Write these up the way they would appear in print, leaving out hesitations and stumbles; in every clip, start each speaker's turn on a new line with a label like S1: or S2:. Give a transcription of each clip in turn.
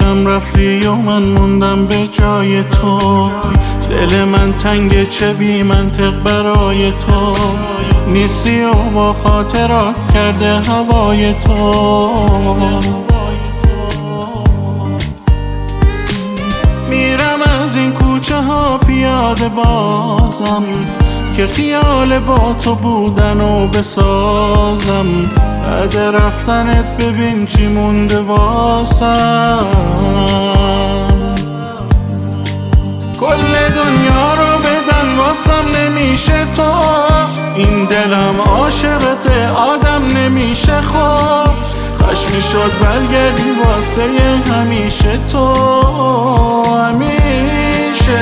S1: دیدم رفتی و من موندم به جای تو. دل من تنگ چه بی منطق برای تو نیستی و با خاطرات کرده هوای تو. میرم از این کوچه ها پیاده بازم که خیال با تو بودن و بسازم. بعد رفتنت ببین چی مونده واسم. کل دنیا رو بدن واسم نمیشه تو. این دلم عاشقته آدم نمیشه خوب. خشمی شد برگردی واسه همیشه تو. همیشه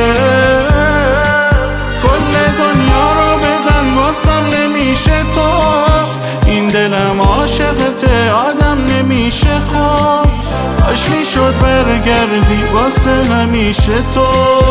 S1: کل دنیا رو بدن واسم نمیشه تو. این دلم عاشقته آدم نمیشه خوب. خشمی شد برگردی واسه همیشه تو.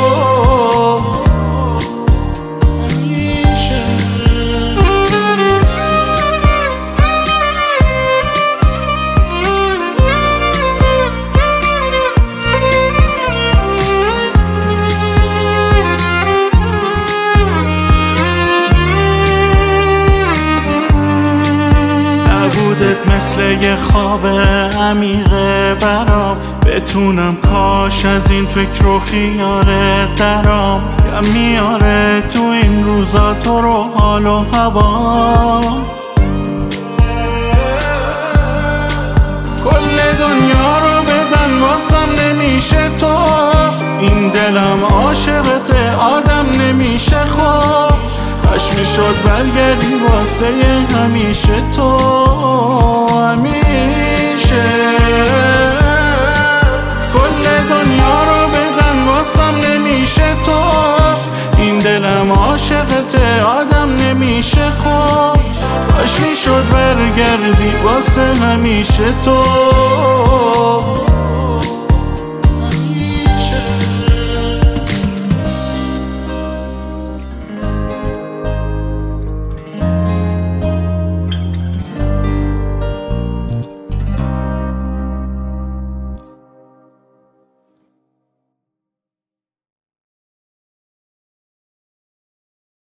S1: مثل یه خواب عمیقه برام بتونم کاش از این فکر و خیاره درام. کم میاره تو این روزا تو رو حال و هوا. کل دنیا رو بدن واسم نمیشه تو. این دلم عاشقته آدم نمیشه خوب. خشمی شد برگردی واسه همیشه تو. همیشه کل دنیا رو بدن واسم نمیشه تو. این دلم عاشقته آدم نمیشه خوب. خشمی شد برگردی واسه همیشه تو.